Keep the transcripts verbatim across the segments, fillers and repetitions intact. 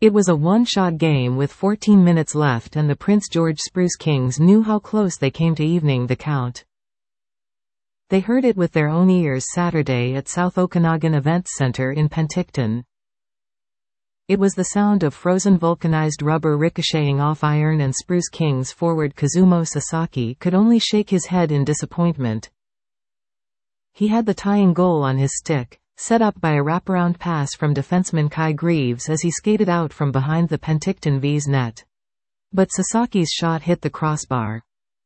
It was a one-shot game with fourteen minutes left, and the Prince George Spruce Kings knew how close they came to evening the count. They heard it with their own ears Saturday at South Okanagan Events Center in Penticton. It was the sound of frozen vulcanized rubber ricocheting off iron, and Spruce Kings forward Kazumo Sasaki could only shake his head in disappointment. He had the tying goal on his stick, set up by a wraparound pass from defenseman Kai Greaves as he skated out from behind the Penticton V's net. But Sasaki's shot hit the crossbar.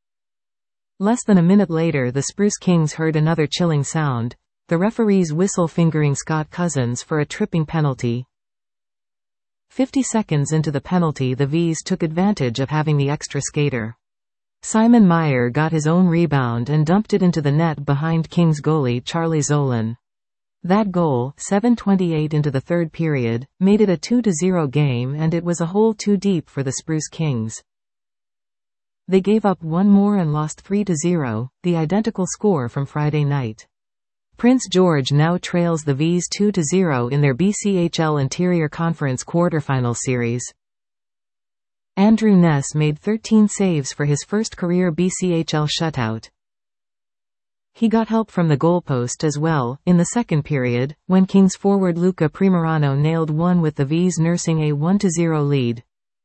Less than a minute later, the Spruce Kings heard another chilling sound, the referee's whistle fingering Scott Cousins for a tripping penalty. Fifty seconds into the penalty, the V's took advantage of having the extra skater. Simon Meyer got his own rebound and dumped it into the net behind Kings goalie Charlie Zolan. That goal, seven twenty-eight into the third period, made it a two to zero game, and it was a hole too deep for the Spruce Kings. They gave up one more and lost three to zero, the identical score from Friday night. Prince George now trails the V's two to zero in their B C H L Interior Conference quarterfinal series. Andrew Ness made thirteen saves for his first career B C H L shutout. He got help from the goalpost as well, in the second period, when Kings forward Luca Primerano nailed one with the V's nursing a one to zero lead.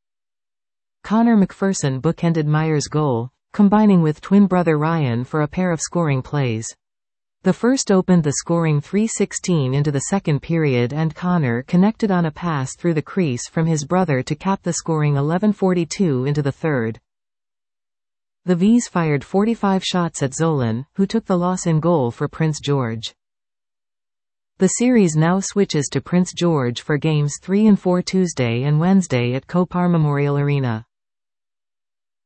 Connor McPherson bookended Meyer's goal, combining with twin brother Ryan for a pair of scoring plays. The first opened the scoring three sixteen into the second period, and Connor connected on a pass through the crease from his brother to cap the scoring eleven forty-two into the third. The V's fired forty-five shots at Zolan, who took the loss in goal for Prince George. The series now switches to Prince George for Games three and four Tuesday and Wednesday at Copar Memorial Arena.